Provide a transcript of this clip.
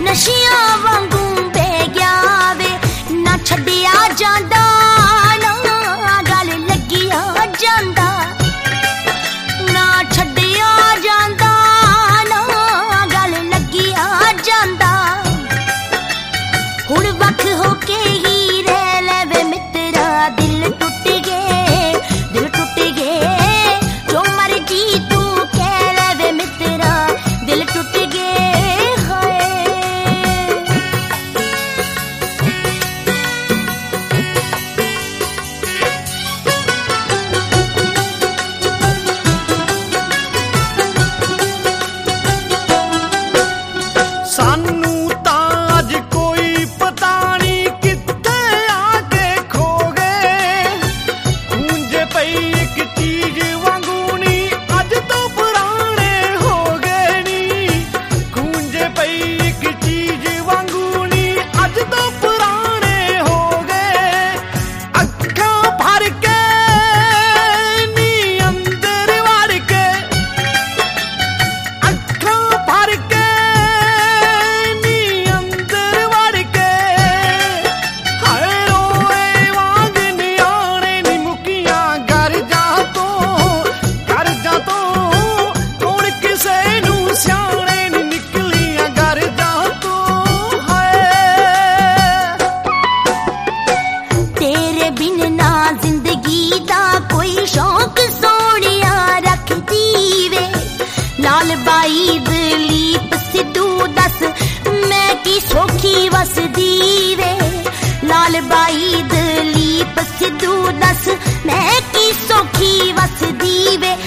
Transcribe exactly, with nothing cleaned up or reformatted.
नशियां वांगू बह गया वे ना छड्डिया जांदा ना गल लगिया जांदा ना छड्डिया जांदा ना गल लगिया जांदा हुण वख होके ही रह ले मित्रा दिल टुट गए दिल टुट गए जो मर्जी तू कह ले मित्रा दिल टुट गए सानू तां अज कोई पता नहीं कित्थे आके खो गए गूंजे पई एक चीज वांगू नी अज तो पुराने हो गए नी गूंजे पई एक चीज वांगू नी अज तो पुराने हो गए अखां भर के नी अंदर वड़ के अखां भर के लाल बाई दलीप सिद्धू दस मैं की सौखी वसदी वे लाल बाई दलीप सिद्धू दस मैं की सौखी वसदी वे